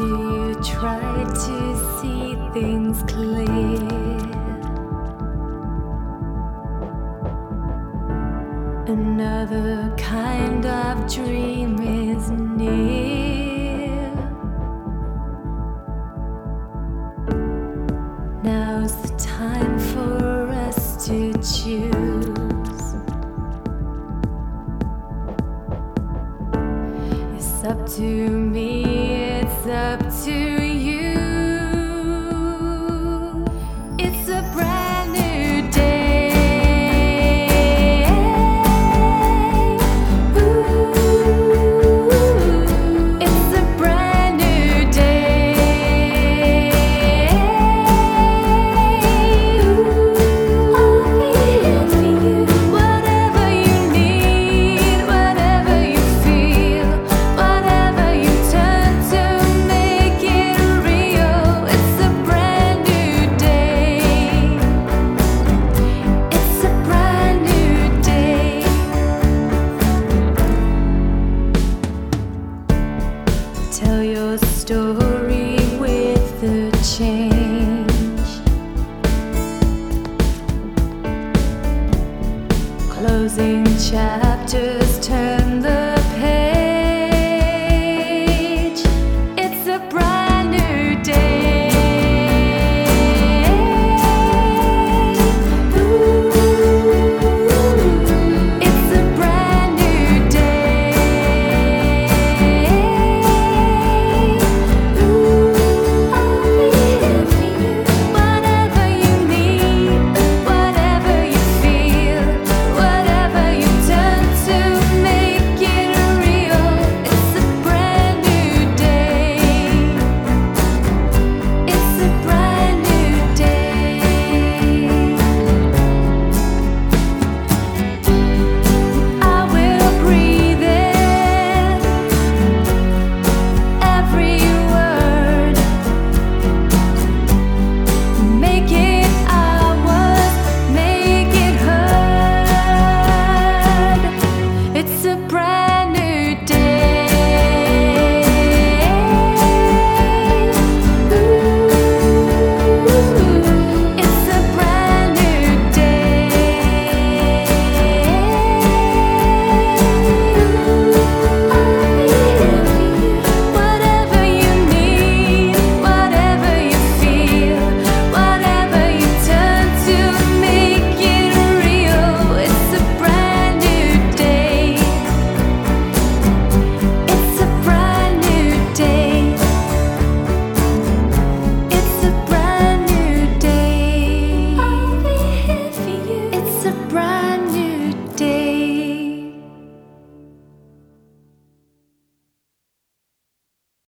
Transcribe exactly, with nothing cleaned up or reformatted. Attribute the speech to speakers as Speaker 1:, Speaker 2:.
Speaker 1: Do you try to see things clear? Another kind of dream is near. Now's the time for us to choose. It's up to me, it's up to you. It's a brand new day. Tell your story with the change. Closing chapters, turn the